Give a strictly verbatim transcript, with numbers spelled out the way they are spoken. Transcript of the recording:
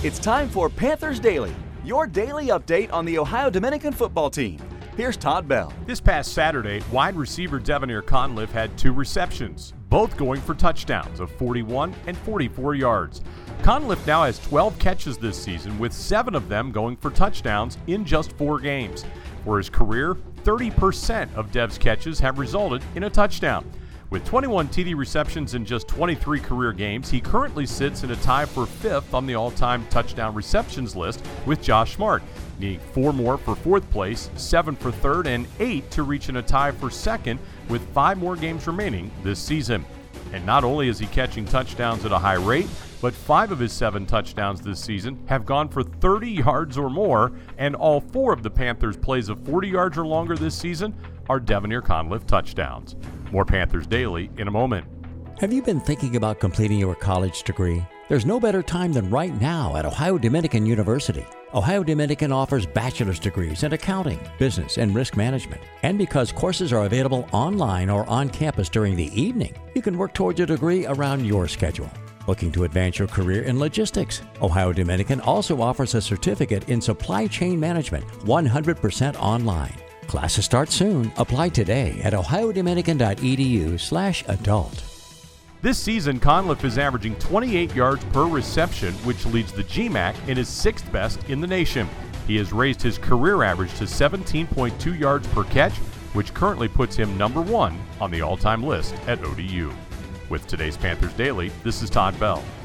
It's time for Panthers Daily, your daily update on the Ohio Dominican football team. Here's Todd Bell. This past Saturday, wide receiver Devonair Conliffe had two receptions, both going for touchdowns of forty-one and forty-four yards. Conliffe now has twelve catches this season, with seven of them going for touchdowns in just four games. For his career, thirty percent of Dev's catches have resulted in a touchdown. With twenty-one T D receptions in just twenty-three career games, he currently sits in a tie for fifth on the all-time touchdown receptions list with Josh Smart, needing four more for fourth place, seven for third, and eight to reach in a tie for second with five more games remaining this season. And not only is he catching touchdowns at a high rate, but five of his seven touchdowns this season have gone for thirty yards or more, and all four of the Panthers' plays of forty yards or longer this season are Devonair Conliffe touchdowns. More Panthers Daily in a moment. Have you been thinking about completing your college degree? There's no better time than right now at Ohio Dominican University. Ohio Dominican offers bachelor's degrees in accounting, business, and risk management. And because courses are available online or on campus during the evening, you can work towards your degree around your schedule. Looking to advance your career in logistics? Ohio Dominican also offers a certificate in supply chain management, one hundred percent online. Classes start soon. Apply today at ohiodominican.edu slash adult. This season, Conliffe is averaging twenty-eight yards per reception, which leads the G M A C and is sixth best in the nation. He has raised his career average to seventeen point two yards per catch, which currently puts him number one on the all-time list at O D U. With today's Panthers Daily, this is Todd Bell.